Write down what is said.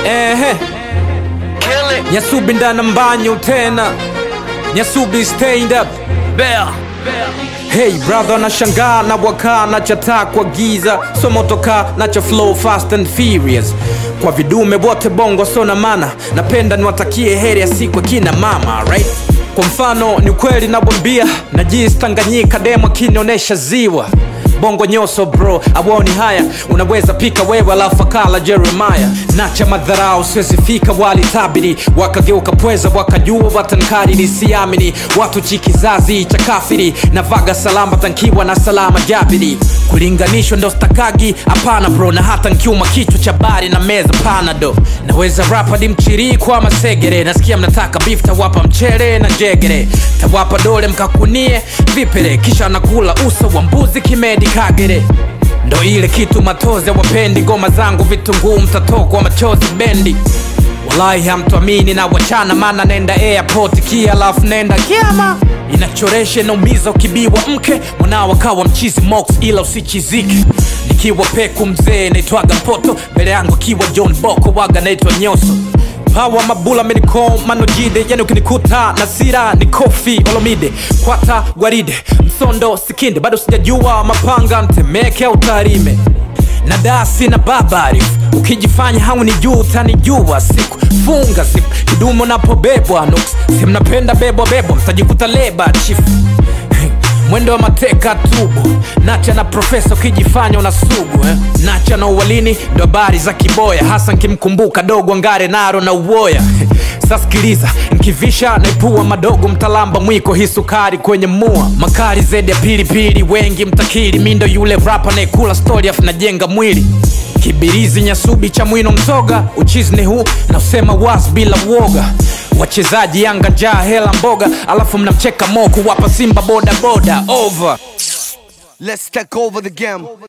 Nyasubi ndana mbanyo tena, Nyasubi stand up Bear. Hey brother, nashangaa na waka na chata kwa giza, so motoka na cha flow fast and furious. Kwa vidume wote bongo sona mana, napenda niwatakie heri ya siku kina mama, right? Kwa mfano ni kweli nabambia, najisi Tanganyika demo kinionesha ziwa. Bongo nyoso bro, awoni haya, unaweza pika wewe alafu kala Jeremiah. Nacha madharau siwezi fika wali tabiri, wakageuka pweza wakajua watankari nisiamini. Watu chikizazi cha kafiri, na vaga salama tankiwa na salama jabiri. Kulinganishwa ndo stakagi, apana bro, na hata nkiuma kichwa cha bari na meza panado. Naweza rapa di mchiri kwa masegere, nasikia mnataka beef tawapa mchere na jegere. Tawapa dole mkakunie vipere, kisha nakula uso wa mbuzi kimedi kagere. Ndo ile kitu matoze wapendi, goma zangu vitunguu mtatokwa machozi bendi. Wallahi hamtuamini na wachana, mana nenda airport kia alafu nenda kiama. Inachoreshe na umiza ukibiwa mke, mwanao kawa mchizi mox ila usichizike. Nikiwa peku mzee naitwaga poto, mbele yangu kiwa John Boko waga naitwa Nyoso. Hawa mabula mediko manojide, yani ukinikuta na sira ni kofi olomide. Kwata gwaride, msondo sikinde, bado sijajua mapanga ntemeke au tarime. Na dasi na babarifu, ukijifanya hauni juu utanijua siku. Funga siku, kidumo na pobebwa nuks, si mnapenda bebwa bebwa, mtajikuta leba chifu. Mwendo wa mateka tubu, nacha na profesa ukijifanya unasugu Nacha na uwalini, ndo habari za kiboya, hasa nkimkumbuka dogo ngare naro na uwoya. Saskiliza, nkivisha naipua madogo mtalamba mwiko hii sukari kwenye mua. Makari zedi ya pilipili, wengi mtakiri, mindo yule rapa na ikula story afu najenga mwili. Kibirizi Nyasubi cha mwino msoga, uchizi ni huu na usema was bila woga. Wachezaji Yanga njaa hela mboga, alafu mnamcheka moku wapa Simba boda boda over. Let's take over the game.